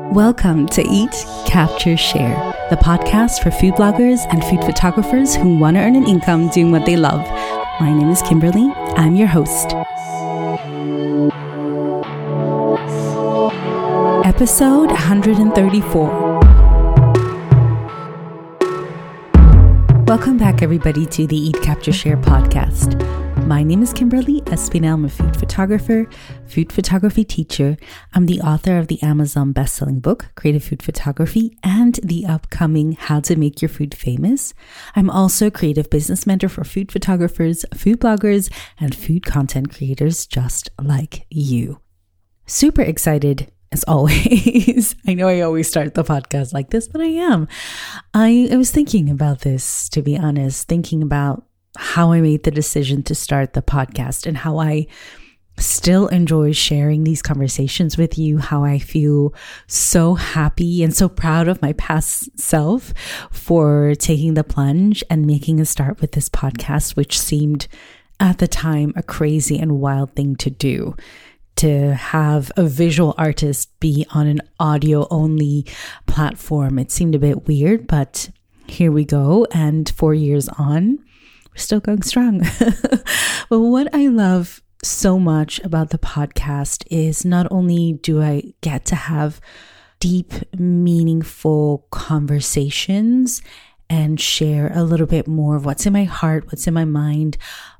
Welcome to Eat, Capture, Share, the podcast for food bloggers and food photographers who want to earn an income doing what they love. My name is Kimberly. I'm your host. Episode 134. Welcome back, everybody, to the Eat, Capture, Share podcast. My name is Kimberly Espinel. I'm a food photographer, food photography teacher. I'm the author of the Amazon bestselling book, Creative Food Photography, and the upcoming How to Make Your Food Famous. I'm also a creative business mentor for food photographers, food bloggers, and food content creators just like you. Super excited as always. I know I always start the podcast like this, but I am. I was thinking about this, to be honest, thinking about how I made the decision to start the podcast and how I still enjoy sharing these conversations with you, how I feel so happy and so proud of my past self for taking the plunge and making a start with this podcast, which seemed at the time a crazy and wild thing to do. To have a visual artist be on an audio only platform, it seemed a bit weird, but here we go. And 4 years on, we're still going strong. But what I love so much about the podcast is not only do I get to have deep, meaningful conversations and share a little bit more of what's in my heart, what's in my mind,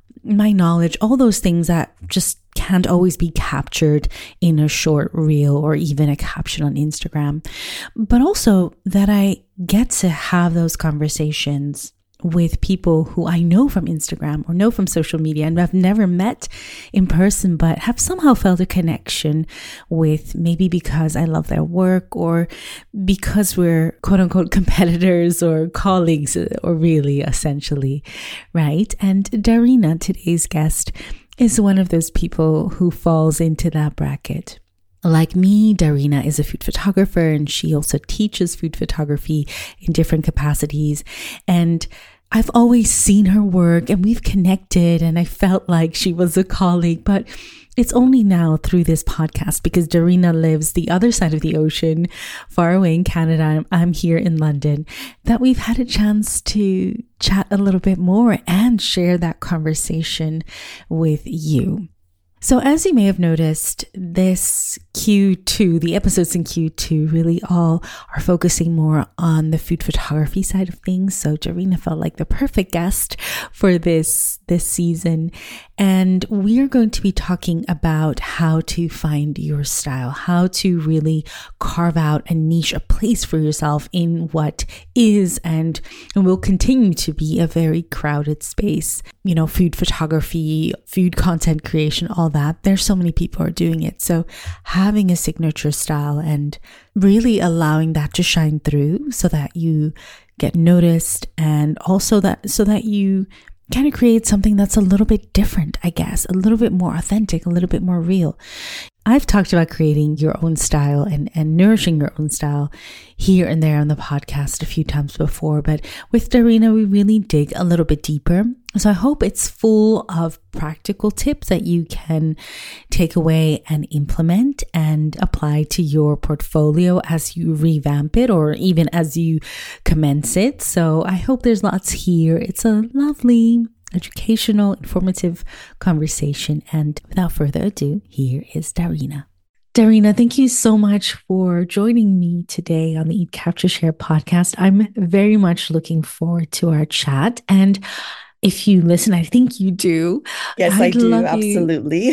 my knowledge, all those things that just can't always be captured in a short reel or even a caption on Instagram, but also that I get to have those conversations with people who I know from Instagram or know from social media and have never met in person, but have somehow felt a connection with, maybe because I love their work or because we're quote unquote competitors or colleagues, or really essentially, right? And Darina, today's guest, is one of those people who falls into that bracket. Like me, Darina is a food photographer and she also teaches food photography in different capacities. And I've always seen her work and we've connected and I felt like she was a colleague, but it's only now through this podcast because Darina lives the other side of the ocean, far away in Canada. I'm here in London, that we've had a chance to chat a little bit more and share that conversation with you. So as you may have noticed, this Q2, the episodes in Q2 really all are focusing more on the food photography side of things. So Darina felt like the perfect guest for this season. And we are going to be talking about how to find your style, how to really carve out a niche, a place for yourself in what is and will continue to be a very crowded space. You know, food photography, food content creation, all that. There's so many people are doing it. So having a signature style and really allowing that to shine through so that you get noticed and also so that you kind of create something that's a little bit different, I guess, a little bit more authentic, a little bit more real. I've talked about creating your own style and nourishing your own style here and there on the podcast a few times before, but with Darina, we really dig a little bit deeper. So I hope it's full of practical tips that you can take away and implement and apply to your portfolio as you revamp it or even as you commence it. So I hope there's lots here. It's a lovely, educational, informative conversation. And without further ado, here is Darina. Darina, thank you so much for joining me today on the Eat, Capture, Share podcast. I'm very much looking forward to our chat. And if you listen, I think you do. Yes, I do. Absolutely.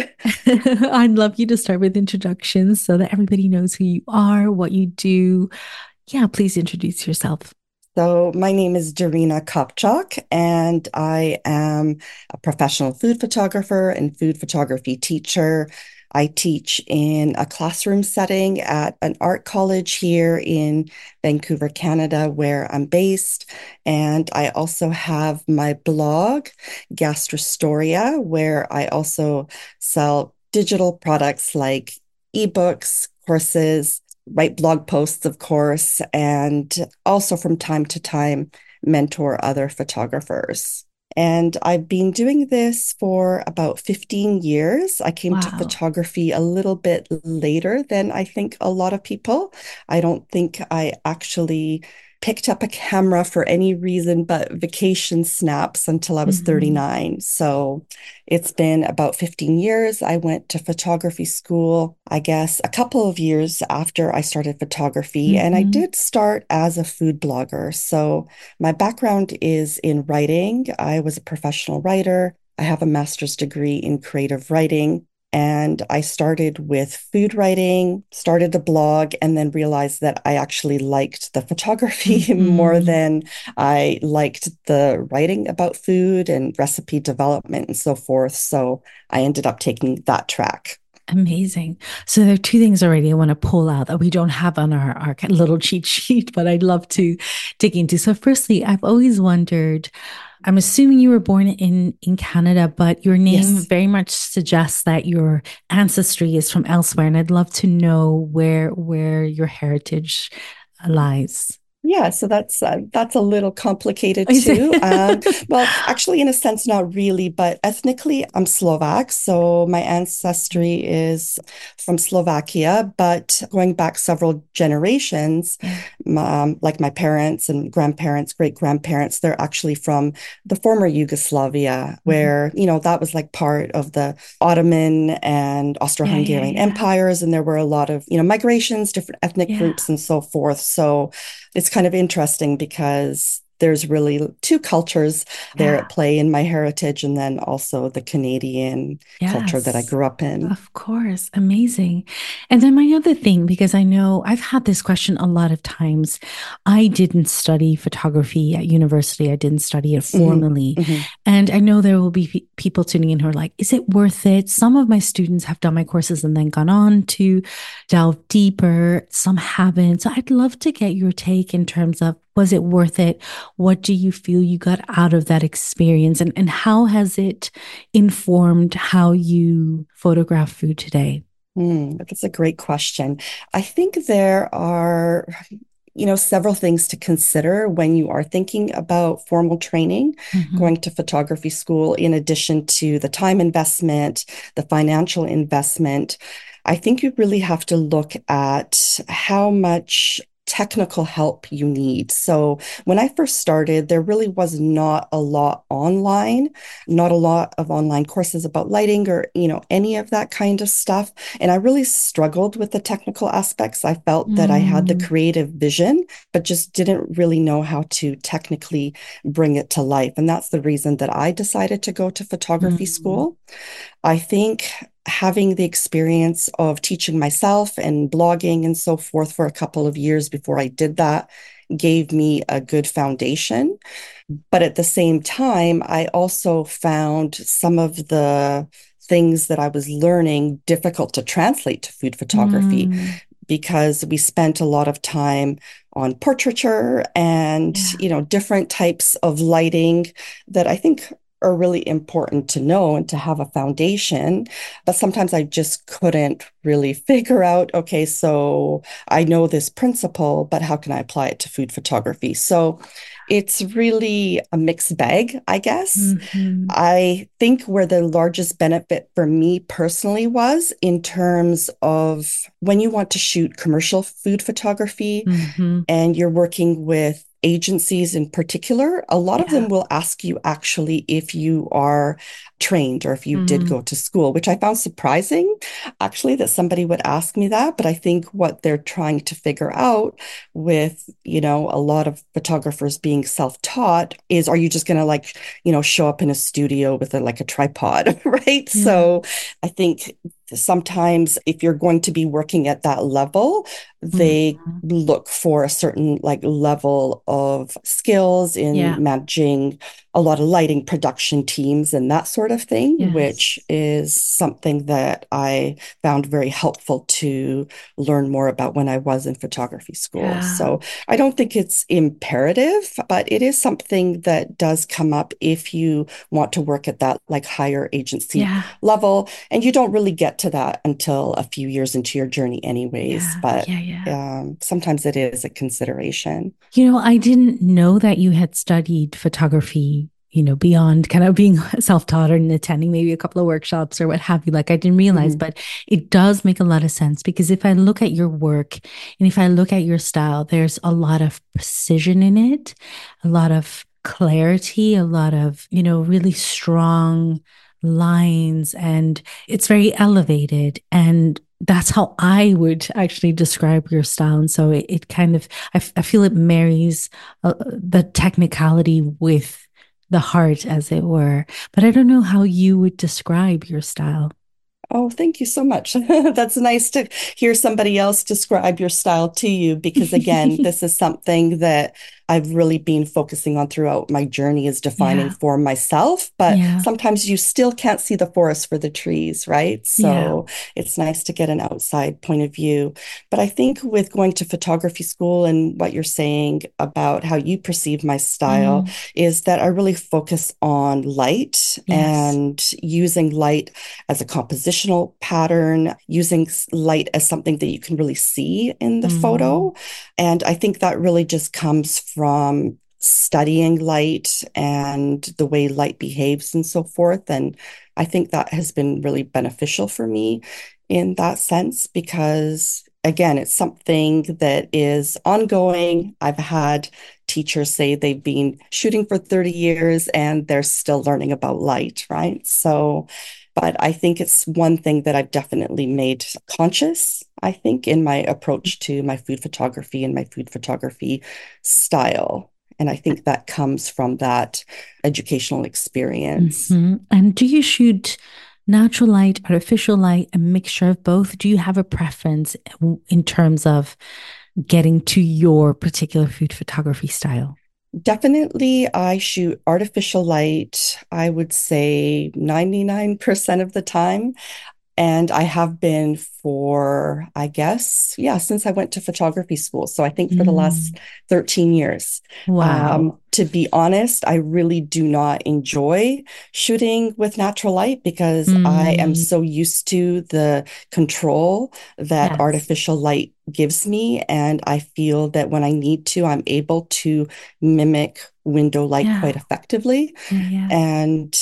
I'd love you to start with introductions so that everybody knows who you are, what you do. Yeah, please introduce yourself. So my name is Darina Kopchak, and I am a professional food photographer and food photography teacher. I teach in a classroom setting at an art college here in Vancouver, Canada, where I'm based. And I also have my blog, Gastrostoria, where I also sell digital products like ebooks, courses, write blog posts, of course, and also from time to time mentor other photographers. And I've been doing this for about 15 years. I came to Wow. photography a little bit later than I think a lot of people. I don't think I actually picked up a camera for any reason but vacation snaps until I was Hmm. 39. So it's been about 15 years. I went to photography school, I guess, a couple of years after I started photography, and I Hmm. did start as a food blogger. So my background is in writing. I was a professional writer. I have a master's degree in creative writing. And I started with food writing, started a blog, and then realized that I actually liked the photography more Hmm. than I liked the writing about food and recipe development and so forth. So I ended up taking that track. Amazing. So there are two things already I want to pull out that we don't have on our kind of little cheat sheet, but I'd love to dig into. So firstly, I've always wondered, I'm assuming you were born in Canada, but your name Yes. very much suggests that your ancestry is from elsewhere, and I'd love to know where your heritage lies. Yeah, so that's a little complicated Is too. it? Well, actually, in a sense, not really, but ethnically, I'm Slovak. So my ancestry is from Slovakia, but going back several generations, Yeah. like my parents and grandparents, great grandparents, they're actually from the former Yugoslavia, Mhm. where, that was like part of the Ottoman and Yeah, yeah, Austro-Hungarian yeah. empires, and there were a lot of, migrations, different ethnic Yeah. groups, and so forth. So it's kind of interesting because there's really two cultures there Yeah. at play in my heritage, and then also the Canadian culture that I Yes. grew up in. Of course. Amazing. And then my other thing, because I know I've had this question a lot of times. I didn't study photography at university. I didn't study it Hmm. formally. Hmm. And I know there will be people tuning in who are like, is it worth it? Some of my students have done my courses and then gone on to delve deeper. Some haven't. So I'd love to get your take in terms of, was it worth it? What do you feel you got out of that experience? And how has it informed how you photograph food today? That's a great question. I think there are, several things to consider when you are thinking about formal training, Hmm. going to photography school, in addition to the time investment, the financial investment. I think you really have to look at how much technical help you need. So when I first started, there really was not a lot online, not a lot of online courses about lighting or, any of that kind of stuff. And I really struggled with the technical aspects. I felt that I had the Mm, creative vision, but just didn't really know how to technically bring it to life. And that's the reason that I decided to go to photography mm, school. I think having the experience of teaching myself and blogging and so forth for a couple of years before I did that gave me a good foundation. But at the same time, I also found some of the things that I was learning difficult to translate to food photography mm. because we spent a lot of time on portraiture and, Yeah. different types of lighting that I think are really important to know and to have a foundation. But sometimes I just couldn't really figure out, okay, so I know this principle, but how can I apply it to food photography? So it's really a mixed bag, I guess. Hmm. I think where the largest benefit for me personally was in terms of when you want to shoot commercial food photography Hmm. and you're working with agencies in particular, a lot of Yeah. them will ask you actually if you are trained or if you did Mm, go to school, which I found surprising actually that somebody would ask me that. But I think what they're trying to figure out with, a lot of photographers being self-taught is, are you just going to like, show up in a studio with like a tripod, right? yeah. So I think sometimes if you're going to be working at that level, they Mhm. look for a certain like level of skills in Yeah. managing a lot of lighting production teams and that sort of thing, which Yes. is something that I found very helpful to learn more about when I was in photography school. Yeah. So I don't think it's imperative, but it is something that does come up if you want to work at that like higher agency Yeah. level. And you don't really get to that until a few years into your journey anyways, Yeah. but Yeah. Yeah. sometimes it is a consideration. I didn't know that you had studied photography, beyond kind of being self-taught and attending maybe a couple of workshops or what have you, like I didn't realize, Hmm. but it does make a lot of sense because if I look at your work and if I look at your style, there's a lot of precision in it, a lot of clarity, a lot of, really strong lines, and it's very elevated. And that's how I would actually describe your style. And so it kind of, I feel it marries the technicality with the heart, as it were. But I don't know how you would describe your style. Oh, thank you so much. That's nice to hear somebody else describe your style to you because, again, this is something that I've really been focusing on throughout my journey is defining Yeah. for myself. But Yeah. sometimes you still can't see the forest for the trees, right? Yeah. So it's nice to get an outside point of view. But I think with going to photography school and what you're saying about how you perceive my style Mm, is that I really focus on light yes. and using light as a compositional pattern, using light as something that you can really see in the Mm, photo. And I think that really just comes from studying light and the way light behaves and so forth. And I think that has been really beneficial for me in that sense because, again, it's something that is ongoing. I've had teachers say they've been shooting for 30 years and they're still learning about light, right? So, but I think it's one thing that I've definitely made conscious, I think, in my approach to my food photography and my food photography style. And I think that comes from that educational experience. And do you shoot natural light, artificial light, a mixture of both? Do you have a preference in terms of getting to your particular food photography style? Definitely, I shoot artificial light, I would say 99% of the time. And I have been for, I guess, yeah, since I went to photography school. So I think for the Mm, last 13 years. wow. To be honest, I really do not enjoy shooting with natural light because I am Mm, so used to the control that yes. artificial light gives me. And I feel that when I need to, I'm able to mimic window light quite Yeah. effectively. Yeah. Yeah. And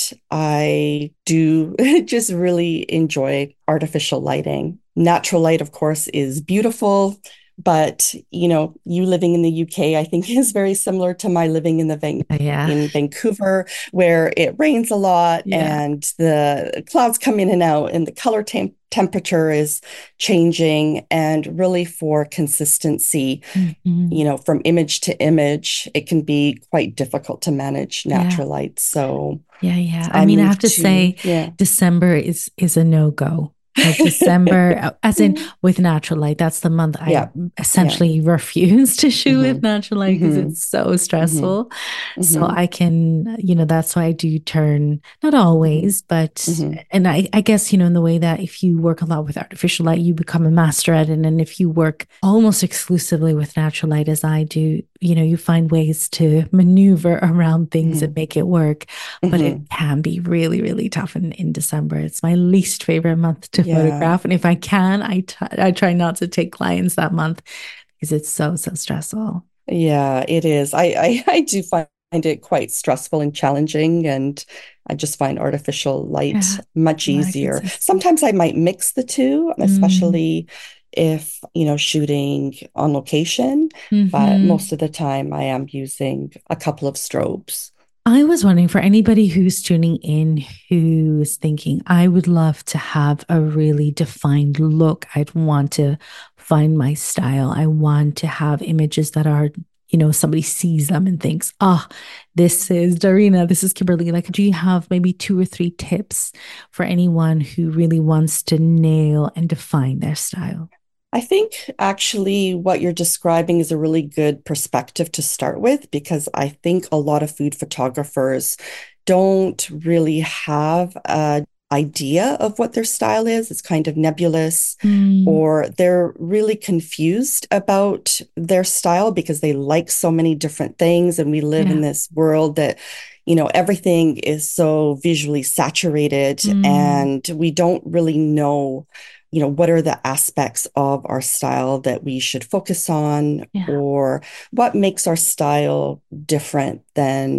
I do just really enjoy artificial lighting. Natural light, of course, is beautiful, but you living in the UK, I think is very similar to my living Yeah. in Vancouver, where it rains a lot Yeah. and the clouds come in and out, and the color temperature is changing. And really, for consistency, Hmm. from image to image, it can be quite difficult to manage Yeah. natural light. So Yeah, yeah. I I mean, I have moved to to, say, yeah. December is a no-go. Like December, as in with natural light, that's the month I Yeah. Yeah. essentially refuse to shoot with Hmm. natural light because Hmm. it's so Hmm. stressful. So Hmm. I can, that's why I do turn, not Hmm. always, but, Hmm. and I guess, in the way that if you work a lot with artificial light, you become a master at it. And if you work almost exclusively with natural light, as I do, you find ways to maneuver around things and Hmm. make it work. But it Hmm. can be really, really tough in December. It's my least favorite month to Yeah. photograph. And if I can, I try not to take clients that month because it's so, so stressful. Yeah, it is. I do find it quite stressful and challenging, and I just find artificial light Yeah, much a lot of easier. consistency. Sometimes I might mix the two, Mm. especially if, shooting on location, but Hmm. most of the time I am using a couple of strobes. I was wondering for anybody who's tuning in who's thinking, I would love to have a really defined look. I'd want to find my style. I want to have images that are, somebody sees them and thinks, ah, this is Darina, this is Kimberly. Like, do you have maybe two or three tips for anyone who really wants to nail and define their style? I think actually what you're describing is a really good perspective to start with because I think a lot of food photographers don't really have an idea of what their style is. It's kind of nebulous, Mm, or they're really confused about their style because they like so many different things. And we live in yeah. this world that everything is so visually saturated, Mm, and we don't really know what are the aspects of our style that we should focus on, yeah. or what makes our style different than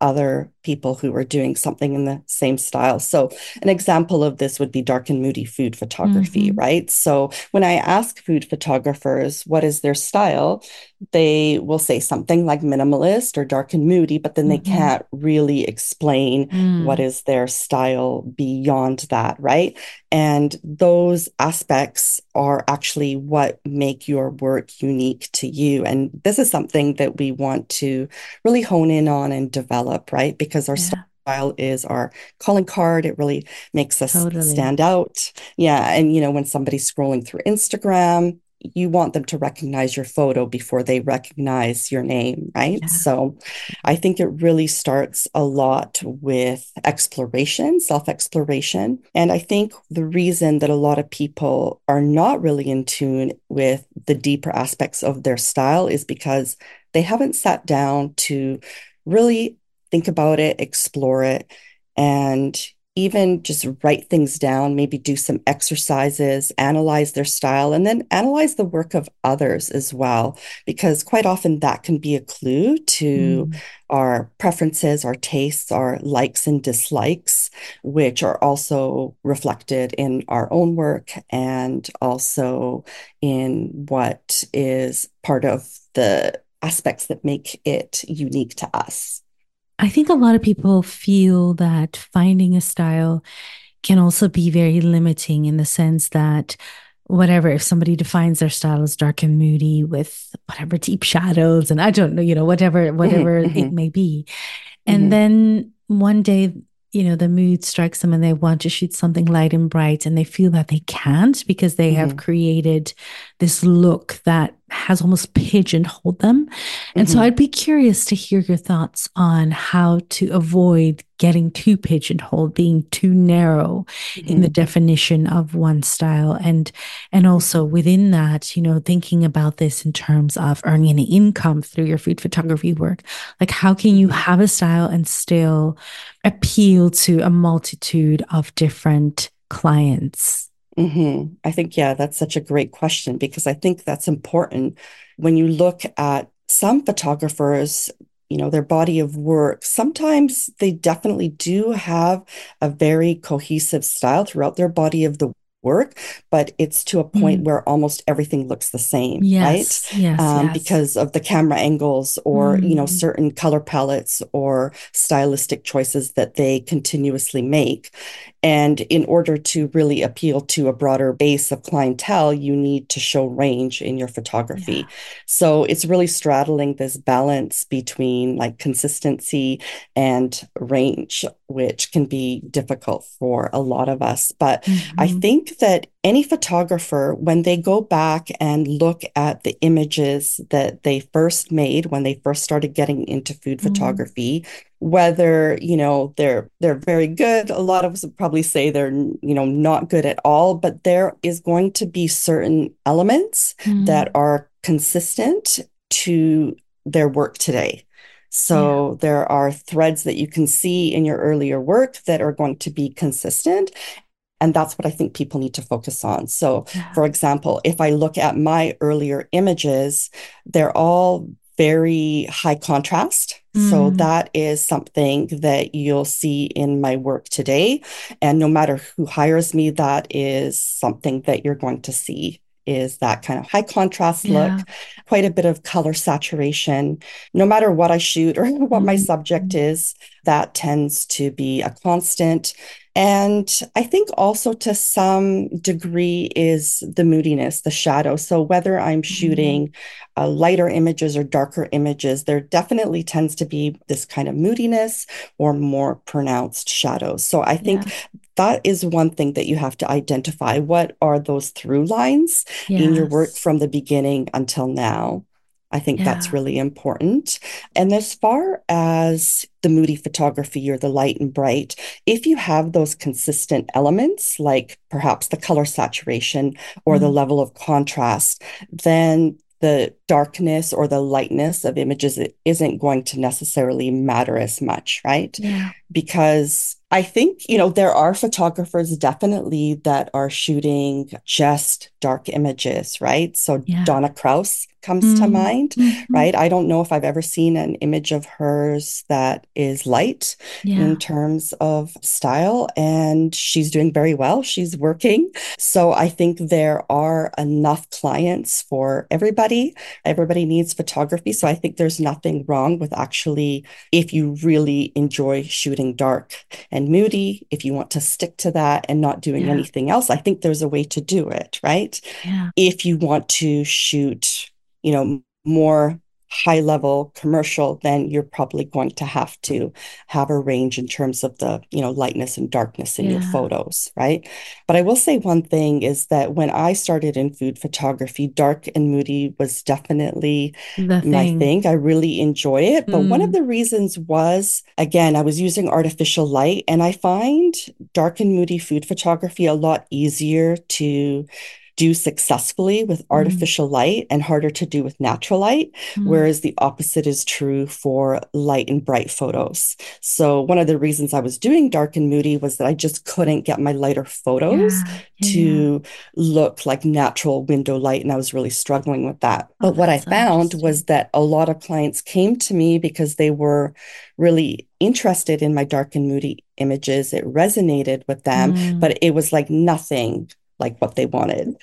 other people who are doing something in the same style. So an example of this would be dark and moody food photography, Mm-hmm. right? So when I ask food photographers what is their style, they will say something like minimalist or dark and moody, but then they Mm-hmm. can't really explain what Mm. is their style beyond that, right? And those aspects are actually what make your work unique to you. And this is something that we want to really hone in on and develop, right? Because our Yeah, style is our calling card. It really makes us totally. stand out. Yeah. And, when somebody's scrolling through Instagram, you want them to recognize your photo before they recognize your name, right? Yeah. So I think it really starts a lot with exploration, self-exploration. And I think the reason that a lot of people are not really in tune with the deeper aspects of their style is because they haven't sat down to really think about it, explore it, and even just write things down, maybe do some exercises, analyze their style, and then analyze the work of others as well, because quite often that can be a clue to Mm. our preferences, our tastes, our likes and dislikes, which are also reflected in our own work and also in what is part of the aspects that make it unique to us. I think a lot of people feel that finding a style can also be very limiting in the sense that whatever, if somebody defines their style as dark and moody with whatever deep shadows and I don't know, Mhm, whatever it mhm, may be. And mhm, then one day, the mood strikes them and they want to shoot something light and bright and they feel that they can't because they have mhm, created this look that has almost pigeonholed them. And so mhm, I'd be curious to hear your thoughts on how to avoid getting too pigeonholed, being too narrow in the mhm, definition of one style. And also mhm, within that, thinking about this in terms of earning an income through your food photography work. Like, how can you mhm. have a style and still appeal to a multitude of different clients? I think, yeah, that's such a great question because I think that's important when you look at some photographers, their body of work. Sometimes they definitely do have a very cohesive style throughout their body of the work, but it's to a point Mm. where almost everything looks the same, right? Yes, yes, yes. Because of the camera angles or, Mm. certain color palettes or stylistic choices that they continuously make. And in order to really appeal to a broader base of clientele, you need to show range in your Yeah. photography. So it's really straddling this balance between like consistency and range, which can be difficult for a lot of us. But I Hmm. think that any photographer, when they go back and look at the images that they first made when they first started getting into food Mm. photography, whether they're very good, a lot of us would probably say they're not good at all, but there is going to be certain elements that Mm. are consistent to their work today. Yeah, So there are threads that you can see in your earlier work that are going to be consistent, and that's what I think people need to focus on. So, yeah. for example, if I look at my earlier images, they're all very high contrast. So Mm. that is something that you'll see in my work today. And no matter who hires me, that is something that you're going to see is that kind of high contrast look, Yeah. quite a bit of color saturation. No matter what I shoot or what my Mm. subject is, that tends to be a constant. And I think also to some degree is the moodiness, the shadow. So whether I'm Mm. shooting lighter images or darker images, there definitely tends to be this kind of moodiness or more pronounced shadows. So I Yeah. think that is one thing that you have to identify. What are those through lines in your work Yes. from the beginning until now? I think that's Yeah. really important. And as far as the moody photography or the light and bright, if you have those consistent elements, like perhaps the color saturation or the Mm. level of contrast, then the darkness or the lightness of images it isn't going to necessarily matter as much, right? Yeah. Because I think, there are photographers definitely that are shooting just dark images, right? So Yeah. Donna Kraus comes to Mm, mind, mhm. right? I don't know if I've ever seen an image of hers that is light in Yeah. terms of style, and she's doing very well. She's working. So I think there are enough clients for everybody. Everybody needs photography. So I think there's nothing wrong with actually, if you really enjoy shooting dark and moody, if you want to stick to that and not doing Yeah. anything else, I think there's a way to do it, right? Yeah. If you want to shoot, more high level commercial, then you're probably going to have a range in terms of the, lightness and darkness in your Yeah. photos, right? But I will say one thing is that when I started in food photography, dark and moody was definitely The my thing. thing. I really enjoy it. But one of Mm, the reasons was, again, I was using artificial light, and I find dark and moody food photography a lot easier to do successfully with mm, artificial light and harder to do with natural light, mm. whereas the opposite is true for light and bright photos. So one of the reasons I was doing dark and moody was that I just couldn't get my lighter photos Yeah. Yeah. Yeah. to look like natural window light, and I was really struggling with that. Oh, But what I that's so found was interesting. that a lot of clients came to me because they were really interested in my dark and moody images. It resonated with them, Mm. but it was like nothing like what they wanted.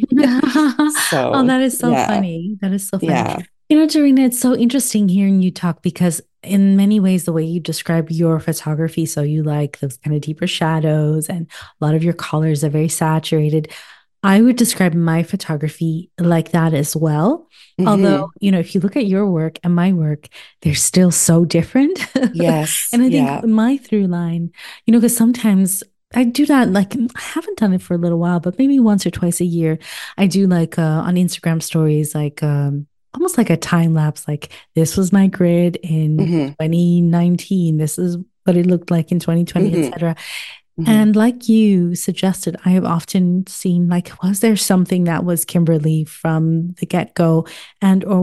Oh, So, that is so yeah, funny. That is so funny. yeah. Dorina, it's so interesting hearing you talk because in many ways, the way you describe your photography, so you like those kind of deeper shadows and a lot of your colors are very saturated. I would describe my photography like that as well. Although, Hmm. if you look at your work and my work, they're still so different. Yes, And I think yeah. my through line, because sometimes I do that, like, I haven't done it for a little while, but maybe once or twice a year, I do like on Instagram stories, like almost like a time lapse, like this was my grid in Hmm. 2019. This is what it looked like in 2020, Hmm. etc. Hmm. And like you suggested, I have often seen like, was there something that was Kimberly from the get-go? And or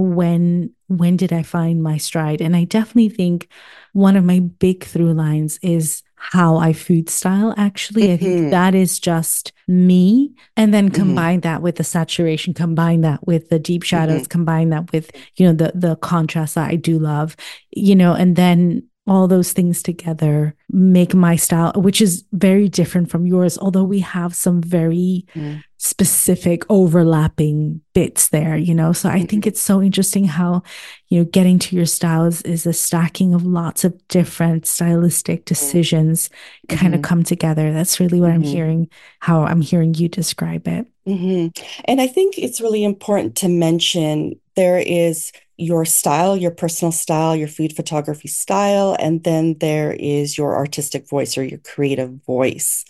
when did I find my stride? And I definitely think one of my big through lines is how I food style. Actually, I think Hmm. that is just me. And then Hmm. combine that with the saturation, combine that with the deep Hmm. shadows, combine that with, the contrast that I do love, and then all those things together make my style, which is very different from yours, although we have some very Hmm. specific overlapping bits there, So I think Hmm. it's so interesting how, getting to your styles is a stacking of lots of different stylistic decisions kind of Hmm. come together. That's really what I'm Hmm. hearing, how I'm hearing you describe it. Hmm. And I think it's really important to mention there is your style, your personal style, your food photography style, and then there is your artistic voice or your creative voice.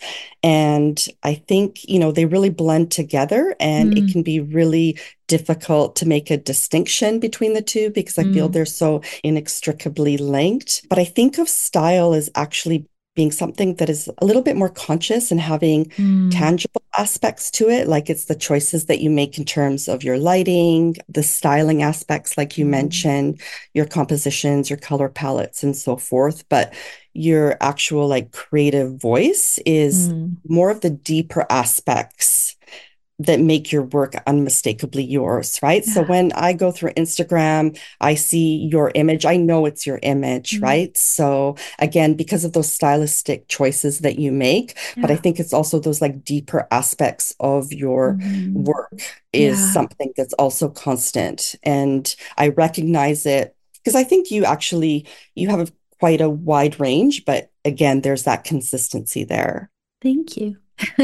And I think, they really blend together, and it Mm, can be really difficult to make a distinction between the two because I feel mm, they're so inextricably linked. But I think of style as actually being something that is a little bit more conscious and having mm, tangible aspects to it, like it's the choices that you make in terms of your lighting, the styling aspects, like you mm, mentioned, your compositions, your color palettes, and so forth. But your actual like creative voice is mm. more of the deeper aspects that make your work unmistakably yours, right? So Yeah. when I go through Instagram, I see your image, I know it's your image, Mm, right? So again, because of those stylistic choices that you make, but I yeah. think it's also those like deeper aspects of your Mm, work is yeah. something that's also constant. And I recognize it because I think you have quite a wide range, but again, there's that consistency there. Thank you.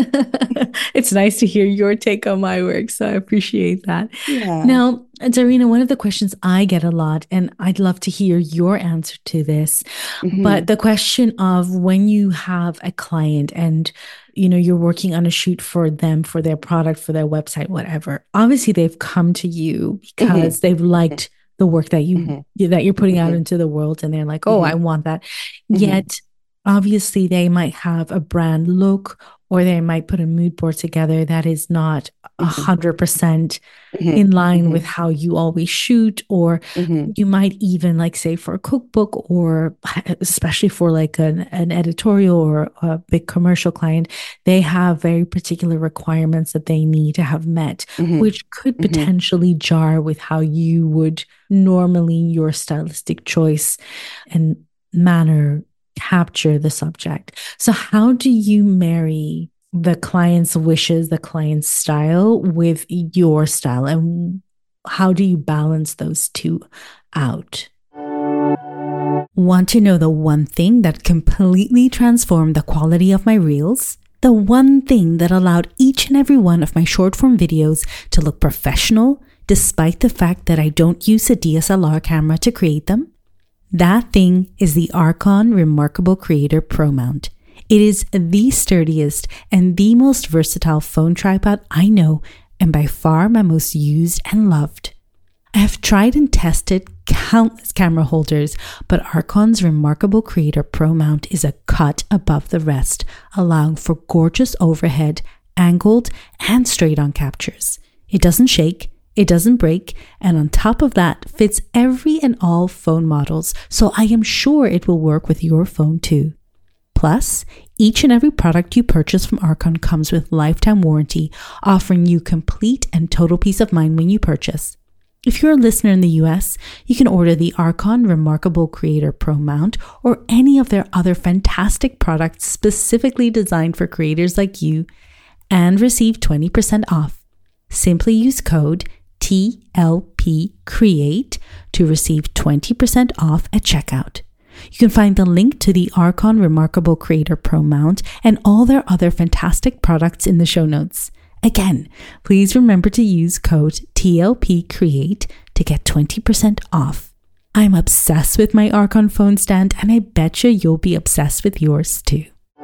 It's nice to hear your take on my work, so I appreciate that. Yeah. Now, Darina, one of the questions I get a lot, and I'd love to hear your answer to this, but Hmm. the question of when you have a client and you're working on a shoot for them, for their product, for their website, whatever. Obviously, they've come to you Hmm. because they've Hmm. liked the work Hmm. that you're putting out Hmm. into the world, and they're like, "Oh, I Hmm. want that." Hmm. Yet obviously they might have a brand look or they might put a mood board together that is not 100% in line with how you always shoot, or you might even, like, say for a cookbook, or especially for like an editorial or a big commercial client, they have very particular requirements that they need to have met, which could potentially jar with how you would normally, your stylistic choice and manner, capture the subject. So how do you marry the client's wishes, the client's style with your style? And how do you balance those two out? Want to know the one thing that completely transformed the quality of my reels? The one thing that allowed each and every one of my short form videos to look professional, despite the fact that I don't use a DSLR camera to create them? That thing is the Arkon Remarkable Creator Pro Mount. It is the sturdiest and the most versatile phone tripod I know, and by far my most used and loved. I have tried and tested countless camera holders, but Arkon's Remarkable Creator Pro Mount is a cut above the rest, allowing for gorgeous overhead, angled, and straight-on captures. It doesn't shake, it doesn't break, and on top of that, fits every and all phone models, so I am sure it will work with your phone too. Plus, each and every product you purchase from Arkon comes with lifetime warranty, offering you complete and total peace of mind when you purchase. If you're a listener in the US, you can order the Arkon Remarkable Creator Pro Mount or any of their other fantastic products specifically designed for creators like you and receive 20% off. Simply use code TLPCreate to receive 20% off at checkout. You can find the link to the Arkon Remarkable Creator Pro Mount and all their other fantastic products in the show notes. Again, please remember to use code TLPCreate to get 20% off. I'm obsessed with my Arkon phone stand, and I bet you'll be obsessed with yours too.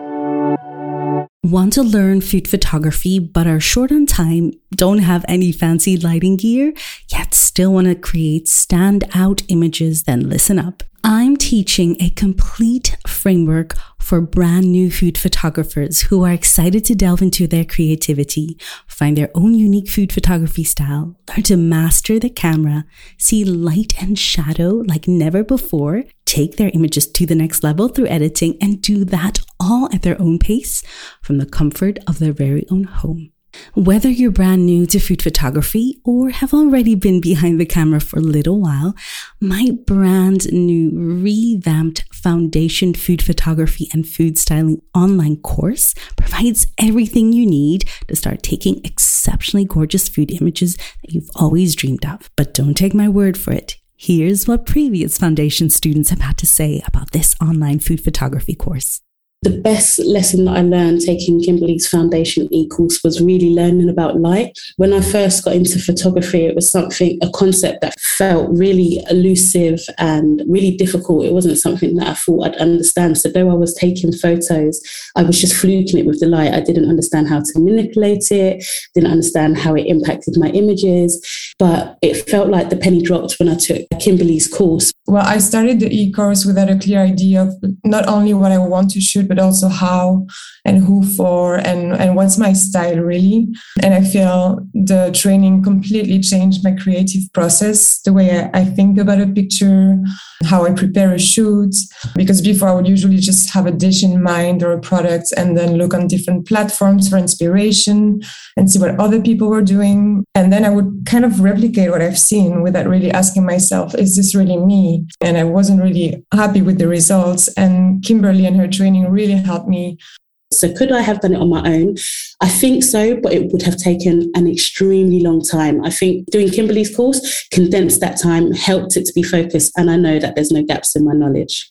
Want to learn food photography but are short on time, don't have any fancy lighting gear, yet still want to create standout images? Then listen up. I'm teaching a complete framework for brand new food photographers who are excited to delve into their creativity, find their own unique food photography style, learn to master the camera, see light and shadow like never before, take their images to the next level through editing, and do that all at their own pace from the comfort of their very own home. Whether you're brand new to food photography or have already been behind the camera for a little while, my brand new revamped Foundation Food Photography and Food Styling online course provides everything you need to start taking exceptionally gorgeous food images that you've always dreamed of. But don't take my word for it. Here's what previous Foundation students have had to say about this online food photography course. The best lesson that I learned taking Kimberly's Foundation e-course was really learning about light. When I first got into photography, it was a concept that felt really elusive and really difficult. It wasn't something that I thought I'd understand. So though I was taking photos, I was just fluking it with the light. I didn't understand how to manipulate it, didn't understand how it impacted my images, but it felt like the penny dropped when I took Kimberly's course. Well, I started the e-course without a clear idea of not only what I want to shoot, but also how and who for and what's my style really. And I feel the training completely changed my creative process, the way I think about a picture, how I prepare a shoot. Because before I would usually just have a dish in mind or a product and then look on different platforms for inspiration and see what other people were doing. And then I would kind of replicate what I've seen without really asking myself, is this really me? And I wasn't really happy with the results. And Kimberly and her training really helped me. So could I have done it on my own? I think so, but it would have taken an extremely long time. I think doing Kimberly's course condensed that time, helped it to be focused, and I know that there's no gaps in my knowledge.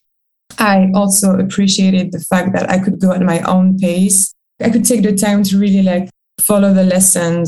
I also appreciated the fact that I could go at my own pace. I could take the time to really follow the lessons,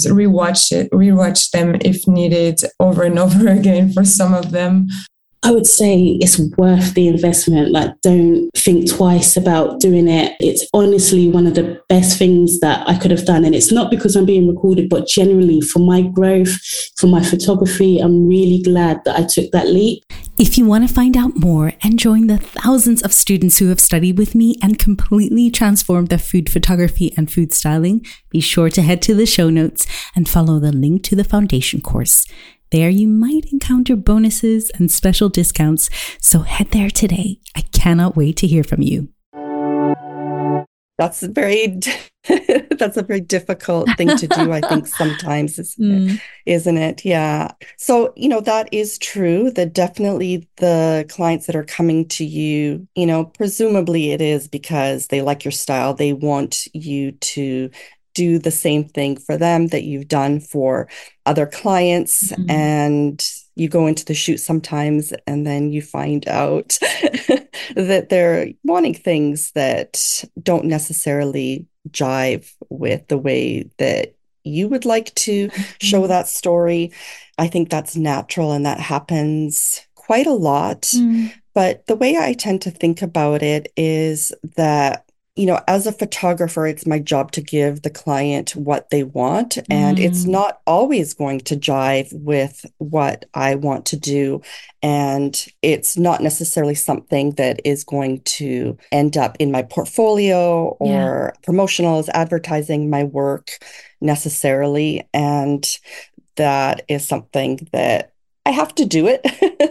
rewatch them if needed over and over again for some of them. I would say it's worth the investment. Don't think twice about doing it. It's honestly one of the best things that I could have done. And it's not because I'm being recorded, but generally for my growth, for my photography, I'm really glad that I took that leap. If you want to find out more and join the thousands of students who have studied with me and completely transformed their food photography and food styling, be sure to head to the show notes and follow the link to the foundation course. There you might encounter bonuses and special discounts, so head there today. I cannot wait to hear from you. That's a very difficult thing to do, I think, sometimes, isn't it? Yeah. So, that is true, that definitely the clients that are coming to you, presumably it is because they like your style. They want you to do the same thing for them that you've done for other clients. And you go into the shoot sometimes and then you find out that they're wanting things that don't necessarily jive with the way that you would like to show that story. I think that's natural and that happens quite a lot. But the way I tend to think about it is that as a photographer, it's my job to give the client what they want, and it's not always going to jive with what I want to do. And it's not necessarily something that is going to end up in my portfolio or promotionals, advertising my work necessarily. And that is something that I have to do it.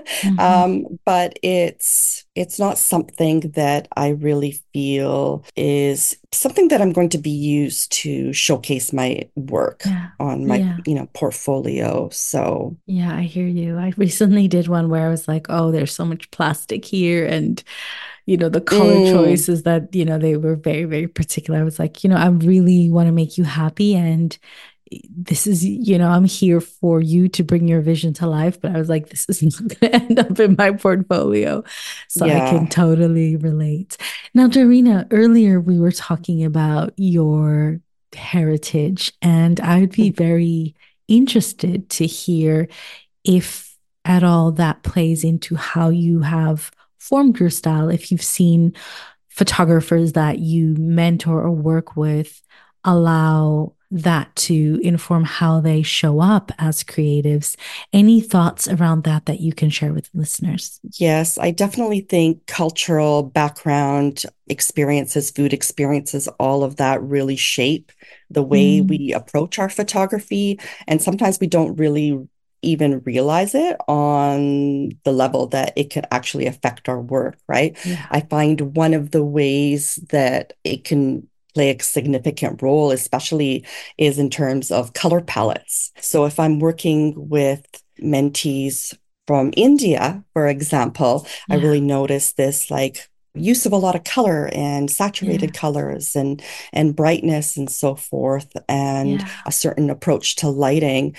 But it's not something that I really feel is something that I'm going to be used to showcase my work on my, portfolio. So yeah, I hear you. I recently did one where I was like, oh, there's so much plastic here. And, the color choices that, they were very, very particular. I was like, I really want to make you happy. And this is, I'm here for you to bring your vision to life, but I was like, this is not going to end up in my portfolio. So I can totally relate. Now, Darina, earlier we were talking about your heritage, and I would be very interested to hear if at all that plays into how you have formed your style. If you've seen photographers that you mentor or work with allow that to inform how they show up as creatives. Any thoughts around that you can share with listeners? Yes, I definitely think cultural background experiences, food experiences, all of that really shape the way we approach our photography. And sometimes we don't really even realize it on the level that it could actually affect our work, right? Yeah. I find one of the ways that it can play a significant role, especially, is in terms of color palettes. So if I'm working with mentees from India, for example, I really notice this use of a lot of color and saturated colors and brightness and so forth, and a certain approach to lighting.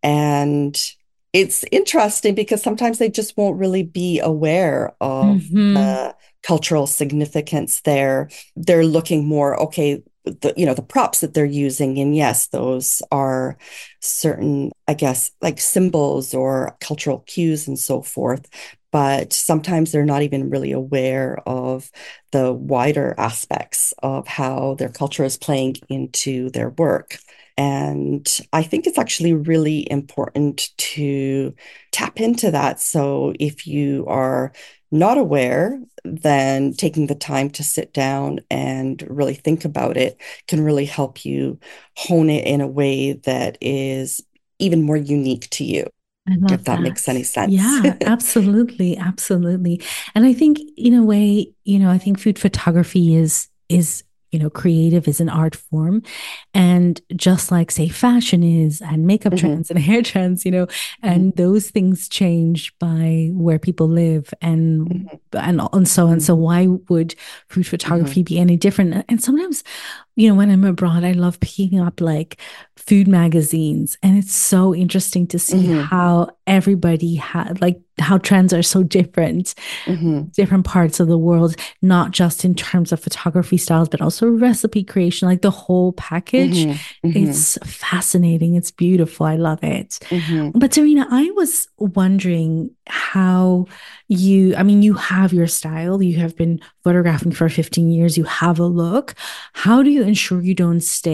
And it's interesting because sometimes they just won't really be aware of the cultural significance there. They're looking more, okay, the props that they're using, and yes, those are certain, I guess, like symbols or cultural cues and so forth. But sometimes they're not even really aware of the wider aspects of how their culture is playing into their work. And I think it's actually really important to tap into that. So if you are not aware, then taking the time to sit down and really think about it can really help you hone it in a way that is even more unique to you. I love if that makes any sense. Yeah, absolutely. Absolutely. And I think in a way, I think food photography is creative, is an art form. And just like, say, fashion is, and makeup trends and hair trends, and those things change by where people live and so on. So why would food photography be any different? And sometimes, when I'm abroad, I love picking up like food magazines, and it's so interesting to see how everybody how trends are so different, different parts of the world, not just in terms of photography styles, but also recipe creation, like the whole package. It's fascinating. It's beautiful. I love it. But Darina, I was wondering how you have your style. You have been photographing for 15 years. You have a look. How do you ensure you don't stay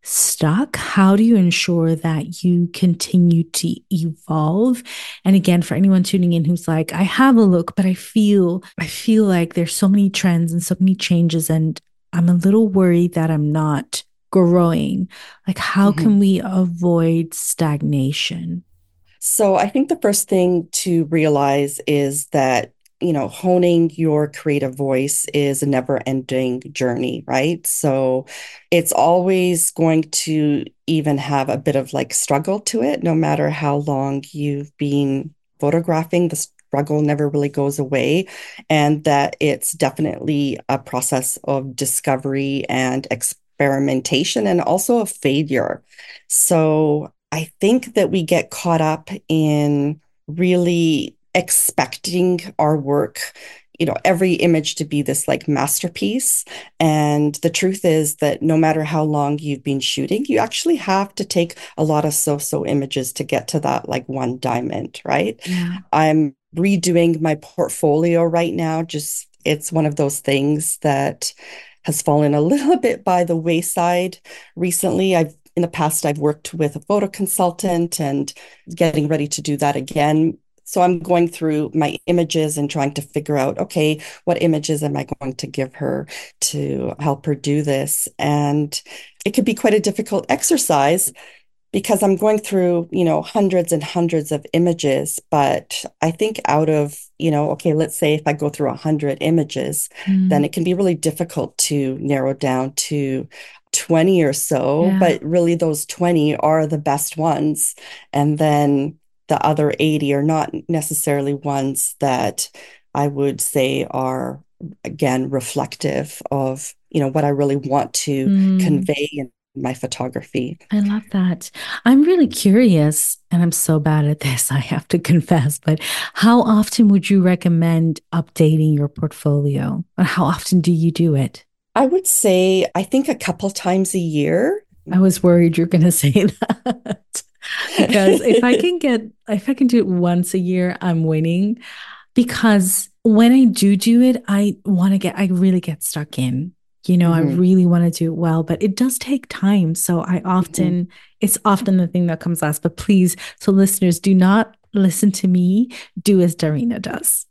stuck? How do you ensure that you continue to evolve? And again, for anyone tuning in who's like, I have a look, but I feel like there's so many trends and so many changes, and I'm a little worried that I'm not growing. Like, how can we avoid stagnation? So I think the first thing to realize is that, honing your creative voice is a never-ending journey, right? So it's always going to even have a bit of like struggle to it, no matter how long you've been photographing. The struggle never really goes away, and that it's definitely a process of discovery and experimentation and also a failure. So I think that we get caught up in really expecting our work, every image to be this like masterpiece. And the truth is that no matter how long you've been shooting, you actually have to take a lot of so-so images to get to that like one diamond, right? Yeah. I'm redoing my portfolio right now. Just it's one of those things that has fallen a little bit by the wayside recently. In the past, I've worked with a photo consultant and getting ready to do that again. So I'm going through my images and trying to figure out, okay, what images am I going to give her to help her do this? And it could be quite a difficult exercise because I'm going through, hundreds and hundreds of images. But I think out of, okay, let's say if I go through 100 images, then it can be really difficult to narrow down to 20 or so, but really those 20 are the best ones. And then the other 80 are not necessarily ones that I would say are, again, reflective of, what I really want to convey in my photography. I love that. I'm really curious, and I'm so bad at this, I have to confess, but how often would you recommend updating your portfolio? Or how often do you do it? I would say, I think a couple times a year. I was worried you're going to say that. Because if I can do it once a year, I'm winning. Because when I do it, I really get stuck in. I really want to do it well, but it does take time. So it's often the thing that comes last. But please, so listeners, do not listen to me. Do as Darina does.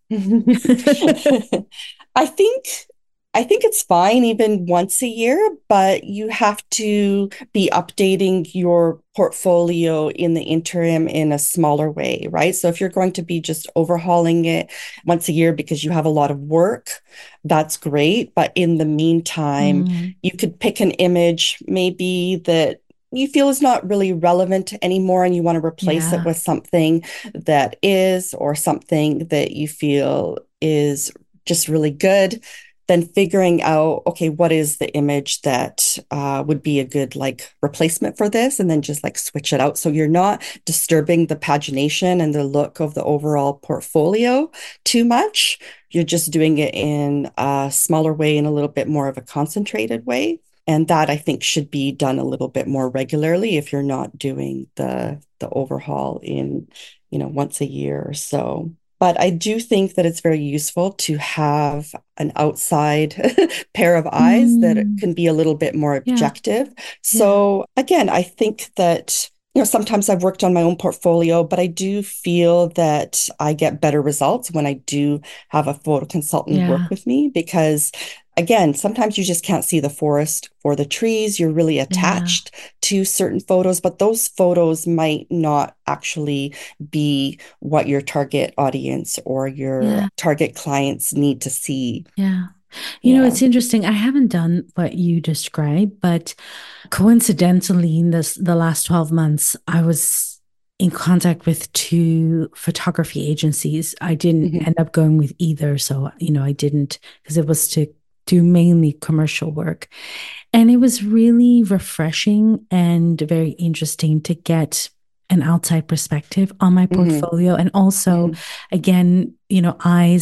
I think it's fine even once a year, but you have to be updating your portfolio in the interim in a smaller way, right? So if you're going to be just overhauling it once a year because you have a lot of work, that's great. But in the meantime, you could pick an image maybe that you feel is not really relevant anymore and you want to replace it with something that is, or something that you feel is just really good. Then figuring out, okay, what is the image that would be a good like replacement for this, and then just like switch it out. So you're not disturbing the pagination and the look of the overall portfolio too much. You're just doing it in a smaller way, in a little bit more of a concentrated way. And that I think should be done a little bit more regularly if you're not doing the overhaul in, once a year or so. But I do think that it's very useful to have an outside pair of eyes that can be a little bit more objective. So again, I think that, sometimes I've worked on my own portfolio, but I do feel that I get better results when I do have a photo consultant work with me, because again, sometimes you just can't see the forest for the trees. You're really attached to certain photos, but those photos might not actually be what your target audience or your target clients need to see. Yeah. It's interesting. I haven't done what you described, but coincidentally, in the last 12 months, I was in contact with 2 photography agencies. I didn't end up going with either. So, I didn't, because it was to do mainly commercial work. And it was really refreshing and very interesting to get an outside perspective on my portfolio. And also, again, eyes that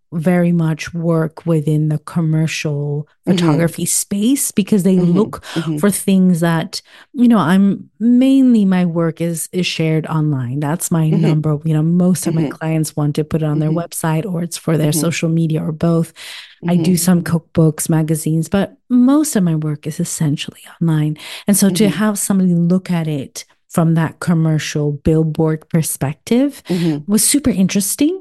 very much work within the commercial photography space because they look for things that, I'm mainly my work is shared online. That's my number. Most of my clients want to put it on their website or it's for their social media or both. I do some cookbooks, magazines, but most of my work is essentially online. And so to have somebody look at it from that commercial billboard perspective was super interesting,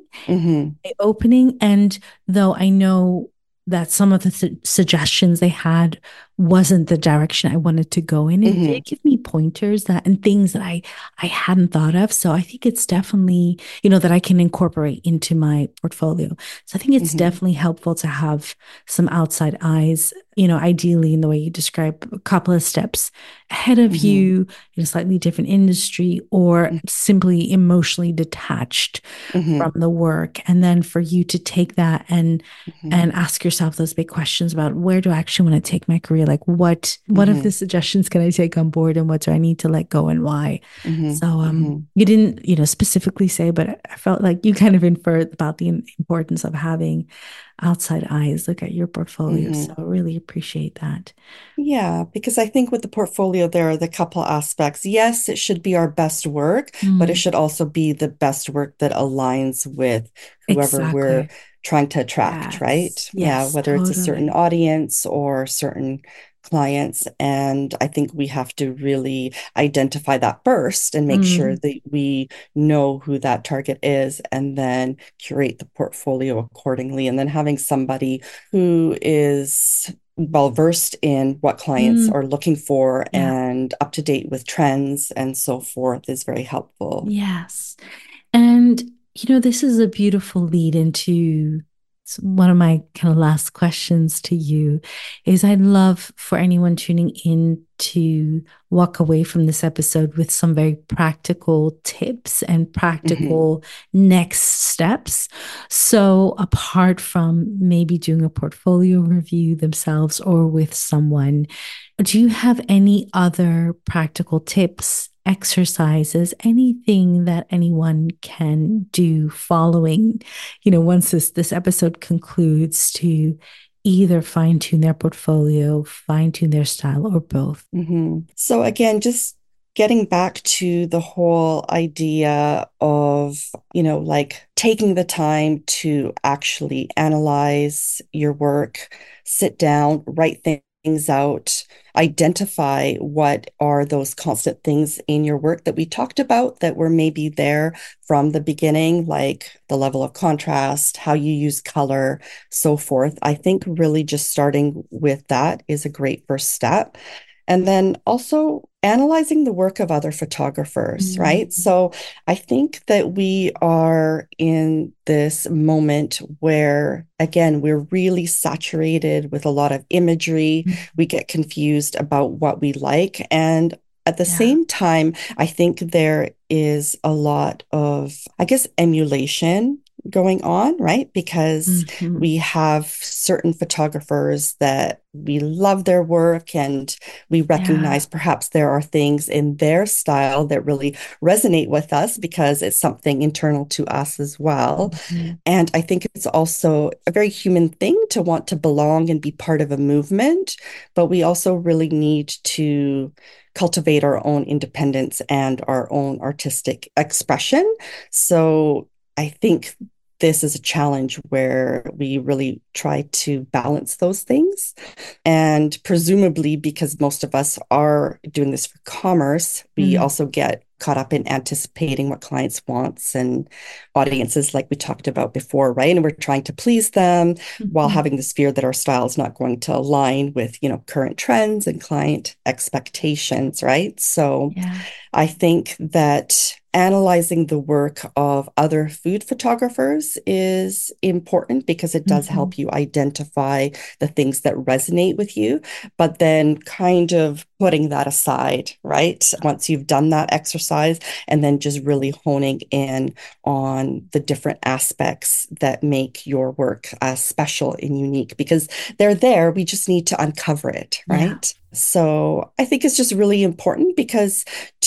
opening. And though I know that some of the suggestions they had wasn't the direction I wanted to go in, it did give me pointers and things that I hadn't thought of. So I think it's definitely, that I can incorporate into my portfolio. So I think it's definitely helpful to have some outside eyes, ideally in the way you describe a couple of steps ahead of you in a slightly different industry or simply emotionally detached from the work. And then for you to take that and ask yourself those big questions about where do I actually want to take my career? Like what of the suggestions can I take on board and what do I need to let go and why? So you didn't, specifically say, but I felt like you kind of inferred about the importance of having outside eyes look at your portfolio. So I really appreciate that. Yeah, because I think with the portfolio, there are the couple aspects. Yes, it should be our best work, but it should also be the best work that aligns with whoever we're trying to attract, right? Yes, Whether it's a certain totally. audience or certain clients. And I think we have to really identify that first and make sure that we know who that target is and then curate the portfolio accordingly. And then having somebody who is well versed in what clients are looking for and up to date with trends and so forth is very helpful. Yes. And, this is a beautiful lead into one of my kind of last questions to you is I'd love for anyone tuning in to walk away from this episode with some very practical tips and practical next steps. So apart from maybe doing a portfolio review themselves or with someone, do you have any other practical tips, exercises, anything that anyone can do following, once this episode concludes to either fine tune their portfolio, fine tune their style, or both? So again, just getting back to the whole idea of, like taking the time to actually analyze your work, sit down, write things out, identify what are those constant things in your work that we talked about that were maybe there from the beginning, like the level of contrast, how you use color, so forth. I think really just starting with that is a great first step. And then also analyzing the work of other photographers, right? So I think that we are in this moment where, again, we're really saturated with a lot of imagery. We get confused about what we like. And at the same time, I think there is a lot of, emulation going on, right? Because we have certain photographers that we love their work and we recognize perhaps there are things in their style that really resonate with us because it's something internal to us as well. And I think it's also a very human thing to want to belong and be part of a movement, but we also really need to cultivate our own independence and our own artistic expression. So I think this is a challenge where we really try to balance those things. And presumably, because most of us are doing this for commerce, we also get caught up in anticipating what clients wants and audiences like we talked about before, right? And we're trying to please them while having this fear that our style is not going to align with, current trends and client expectations, right? So I think that analyzing the work of other food photographers is important because it does help you identify the things that resonate with you, but then kind of putting that aside, right? Once you've done that exercise and then just really honing in on the different aspects that make your work special and unique because they're there. We just need to uncover it, right? So I think it's just really important because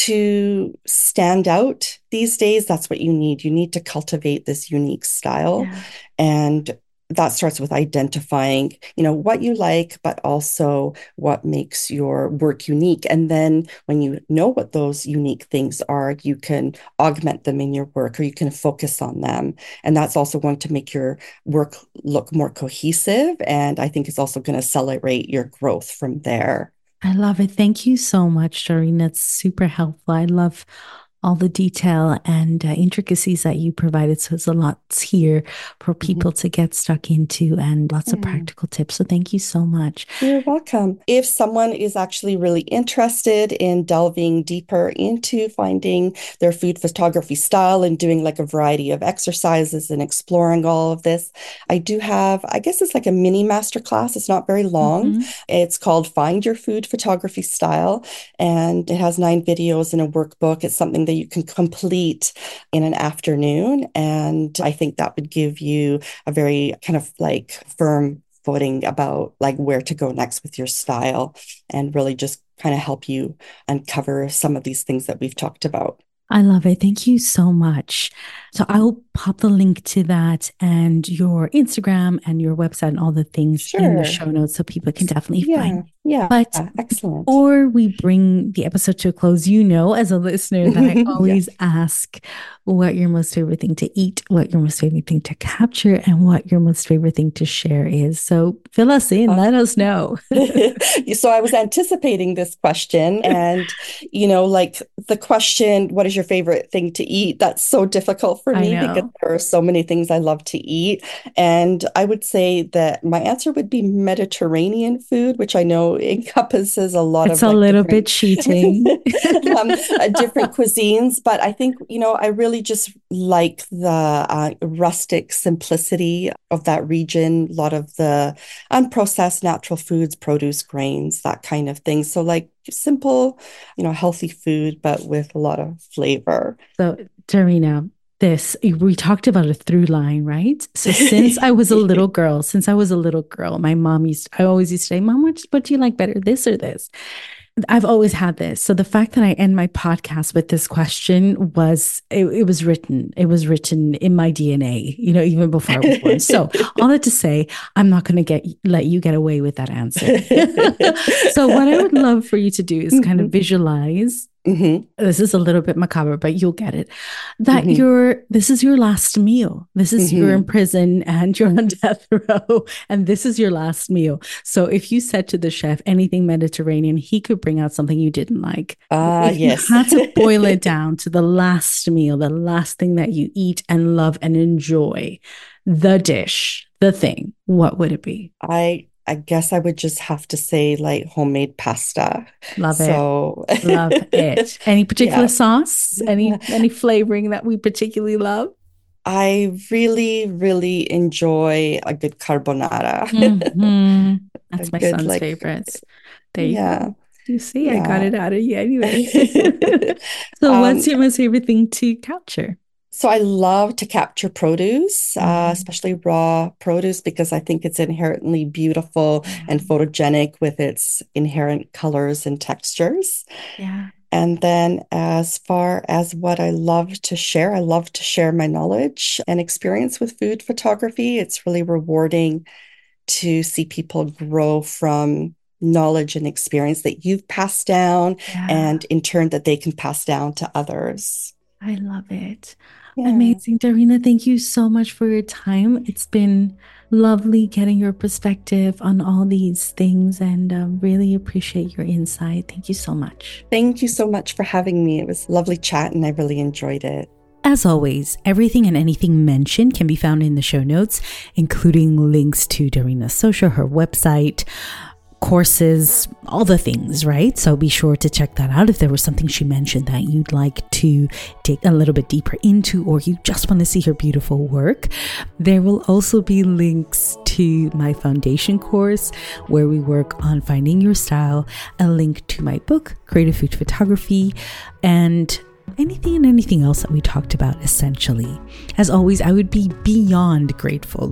to stand out these days, that's what you need. You need to cultivate this unique style. And that starts with identifying, what you like, but also what makes your work unique. And then when you know what those unique things are, you can augment them in your work, or you can focus on them. And that's also going to make your work look more cohesive. And I think it's also going to accelerate your growth from there. I love it. Thank you so much, Doreen. That's super helpful. I love all the detail and intricacies that you provided. So it's a lot here for people to get stuck into, and lots of practical tips. So thank you so much. You're welcome. If someone is actually really interested in delving deeper into finding their food photography style and doing like a variety of exercises and exploring all of this, I do have, I guess it's like a mini masterclass. It's not very long. It's called Find Your Food Photography Style, and it has 9 videos and a workbook. It's something that you can complete in an afternoon. And I think that would give you a very kind of like firm footing about like where to go next with your style, and really just kind of help you uncover some of these things that we've talked about. I love it. Thank you so much. So I'll pop the link to that and your Instagram and your website and all the things in the show notes, so people can definitely find. Yeah. But excellent. Before we bring the episode to a close, as a listener that I always ask what your most favorite thing to eat, what your most favorite thing to capture, and what your most favorite thing to share is. So fill us in, let us know. So I was anticipating this question, and, like the question, what is your favorite thing to eat? That's so difficult for me because there are so many things I love to eat. And I would say that my answer would be Mediterranean food, which I know encompasses a lot of. It's a little bit cheating. Different cuisines, but I think, I really just like the rustic simplicity of that region. A lot of the unprocessed natural foods, produce, grains, that kind of thing. So like simple, healthy food, but with a lot of flavor. So, Doreen, we talked about a through line, right? So since I was a little girl, my mom I always used to say, Mom, what do you like better, this or this? I've always had this. So the fact that I end my podcast with this question was, it was written in my DNA, even before I was born. So all that to say, I'm not going to let you get away with that answer. So what I would love for you to do is kind of visualize. This is a little bit macabre, but you'll get it. That this is your last meal. This is you're in prison and you're on death row, and this is your last meal. So if you said to the chef anything Mediterranean, he could bring out something you didn't like. Yes. You had to boil it down to the last meal, the last thing that you eat and love and enjoy, the dish, the thing. What would it be? I guess I would just have to say like homemade pasta. Love it. Love it. Any particular sauce? Any flavoring that we particularly love? I really, really enjoy a good carbonara. That's my son's favorites. There you go. You see, I got it out of you anyway. So what's your most favorite thing to capture? So I love to capture produce, especially raw produce, because I think it's inherently beautiful and photogenic with its inherent colors and textures. Yeah. And then as far as what I love to share my knowledge and experience with food photography. It's really rewarding to see people grow from knowledge and experience that you've passed down, and in turn that they can pass down to others. I love it. Yeah. Amazing. Doreen, thank you so much for your time. It's been lovely getting your perspective on all these things, and really appreciate your insight. Thank you so much. Thank you so much for having me. It was a lovely chat and I really enjoyed it. As always, everything and anything mentioned can be found in the show notes, including links to Doreen's social, her website, courses, all the things, right? So be sure to check that out if there was something she mentioned that you'd like to dig a little bit deeper into, or you just want to see her beautiful work. There will also be links to my foundation course where we work on finding your style, a link to my book, Creative Food Photography, and anything else that we talked about essentially. As always, I would be beyond grateful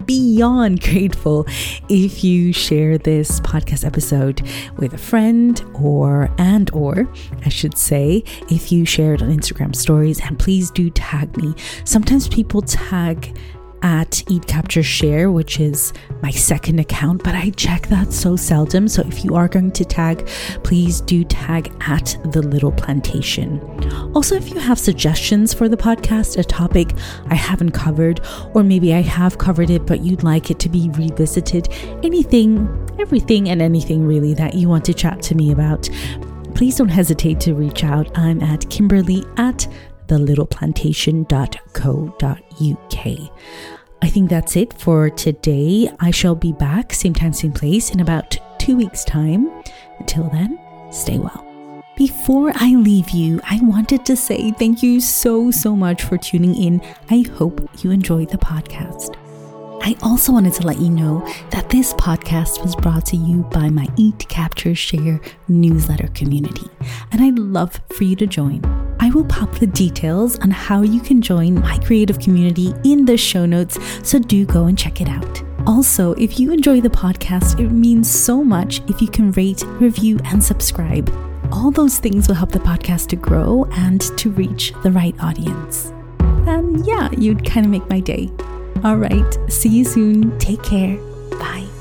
if you share this podcast episode with a friend, or I should say, if you share it on Instagram stories, and please do tag me. Sometimes people tag at Eat Capture Share, which is my second account, but I check that so seldom. So if you are going to tag, please do tag at The Little Plantation. Also, if you have suggestions for the podcast, a topic I haven't covered, or maybe I have covered it, but you'd like it to be revisited, anything, everything and anything really that you want to chat to me about, please don't hesitate to reach out. I'm at Kimberly at thelittleplantation.co.uk. I think that's it for today. I shall be back same time, same place in about 2 weeks' time. Until then, stay well. Before I leave you, I wanted to say thank you so much for tuning in. I hope you enjoyed the podcast. I also wanted to let you know that this podcast was brought to you by my Eat, Capture, Share newsletter community, and I'd love for you to join. I will pop the details on how you can join my creative community in the show notes, so do go and check it out. Also, if you enjoy the podcast, it means so much if you can rate, review, and subscribe. All those things will help the podcast to grow and to reach the right audience. And yeah, you'd kind of make my day. All right, see you soon. Take care. Bye.